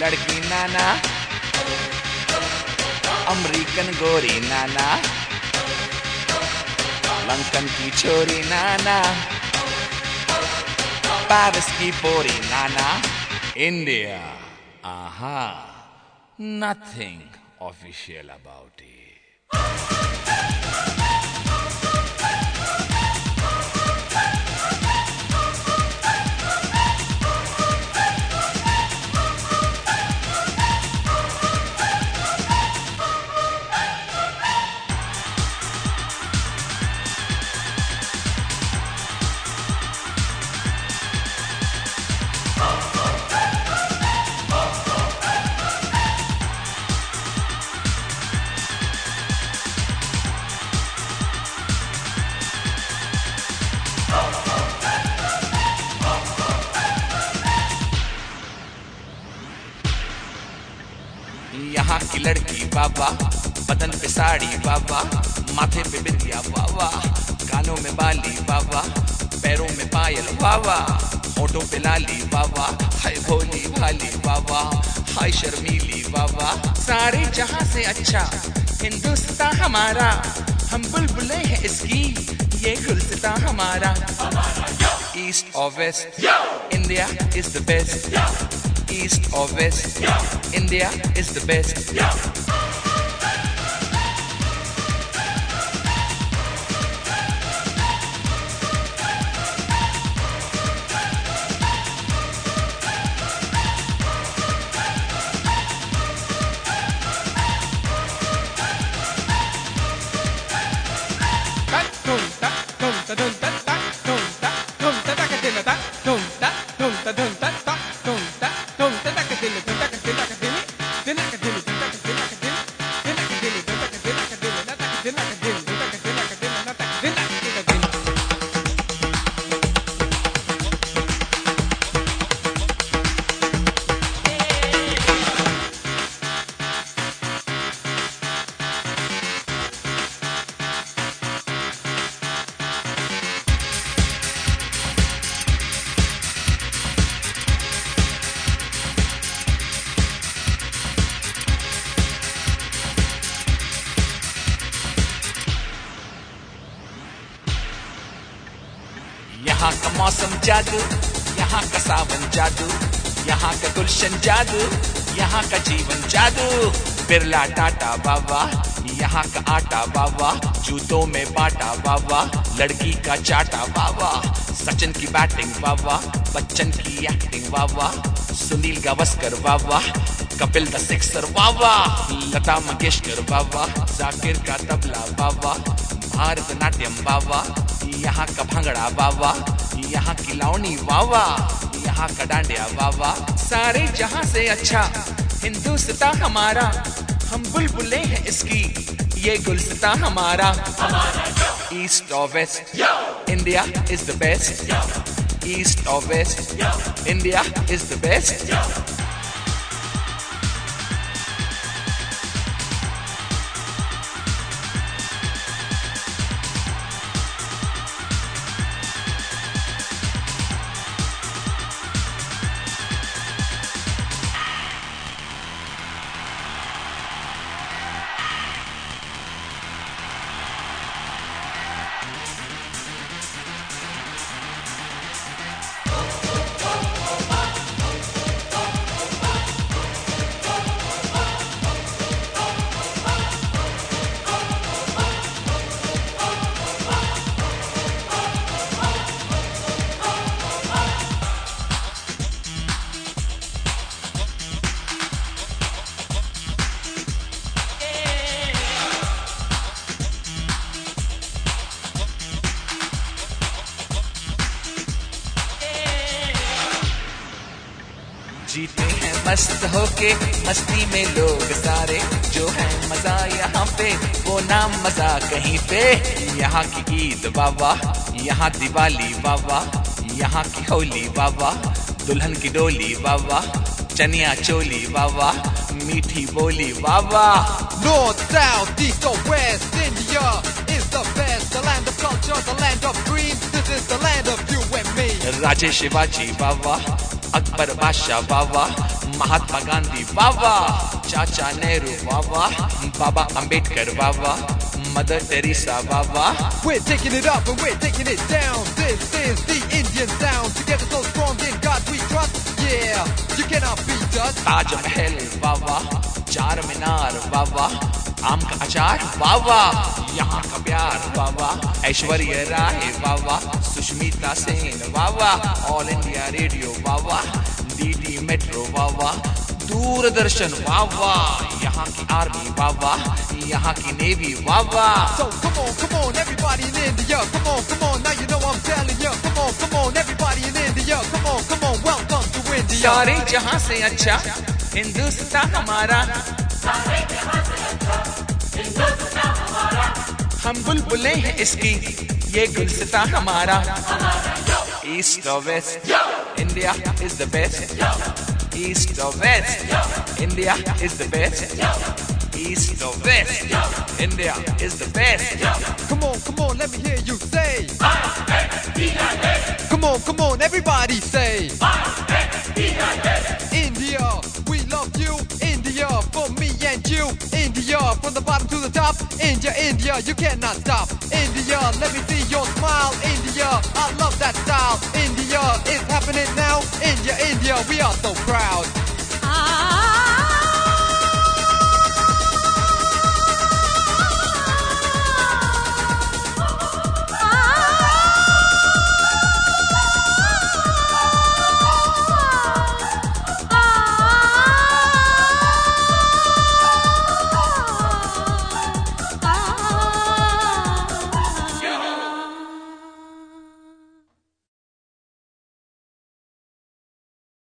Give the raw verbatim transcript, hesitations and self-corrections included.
लड़की नाना, अमेरिकन गोरी नाना, लंकन की छोरी नाना, पेरिस की पोरी नाना, India, aha, nothing official about it. यहाँ की लड़की बाबा, बदन पे साड़ी बाबा, माथे पे बिंदिया बाबा, कानों में बाली बाबा, पैरों में पायल बाबा, होठों पे लाली बाबा, हाय भोली भाली बाबा, हाय शर्मीली बाबा। सारे जहां से अच्छा हिंदुस्तान हमारा, हम बुलबुलें हैं इसकी, ये गुलसितां हमारा। ईस्ट और west, India is the best. East or west, India is the best. यहाँ का मौसम जादू, यहाँ का सावन जादू, यहाँ का गुलशन जादू, यहाँ का जीवन जादू। बिरला टाटा बाबा, यहाँ का आटा बाबा, जूतों में बाटा बाबा, लड़की का चाटा बाबा, सचिन की बैटिंग बाबा, बच्चन की एक्टिंग बाबा, सुनील गावस्कर बाबा, कपिल द सिक्सर बाबा, लता मंगेशकर बाबा, जाकिर का तबला बाबा, भारतनाट्यम बाबा, यहाँ का भंगड़ा बाबा, यहाँ की लावनी बाबा, यहाँ का डांडिया बाबा। सारे जहां से अच्छा हिंदुस्तान हमारा, हम बुलबुलें हैं इसकी, ये गुलसितां हमारा। ईस्ट और west, India is the best. East और west, India is the best. जीते हैं मस्त होके मस्ती में लोग सारे, जो है मजा यहाँ पे वो नाम मजा कहीं पे। यहाँ की ईद बाबा, यहाँ दिवाली बाबा, यहाँ की होली बाबा, दुल्हन की डोली बाबा, चनिया चोली बाबा, मीठी बोली बाबा। North, south, east or west, India is the best. The land of culture, the land of dreams. This is the land of you and me. राजे शिवाजी बाबा, अकबर बादशाह बाबा, महात्मा गांधी वाह वाह, चाचा नेहरू वाह वाह, बाबा अंबेडकर वाह वाह, मदर टेरेसा वाह वाह. We're taking it up and we're taking it down. This is the Indian sound. Together so strong, in God we trust. Yeah, you cannot beat us. Taj Mahal वाह वाह, चार मीनार वाह वाह, आम का अचार वाह वाह, यहाँ का प्यार वाह वाह, ऐश्वर्या राय वाह वाह, सुष्मिता सेन वाह वाह, ऑल इंडिया रेडियो वाह वाह, डीडी मेट्रो वाह वाह, दूरदर्शन वाह वाह, यहाँ की आर्मी वाह वाह, यहाँ की नेवी वाह वाह. So come on, come on, everybody in India. Come on, come on, now you know I'm telling you. Come on, come on, everybody in India. Come on, come on, welcome to India. सारे जहां से अच्छा हिंदुस्तान हमारा, हम बुलबुले हैं इसकी, ये गुलसिता हमारा. East or west, India is the best. East or west, India is the best. East or west, India is the best. Come on, come on, let me hear you say. Come on, come on, everybody say. India, we love you. India, for me and you. India, from the bottom to the top. India, India, you cannot stop. India, let me see your smile. India, I love that style. India, it's happening now. India, India, we are so proud.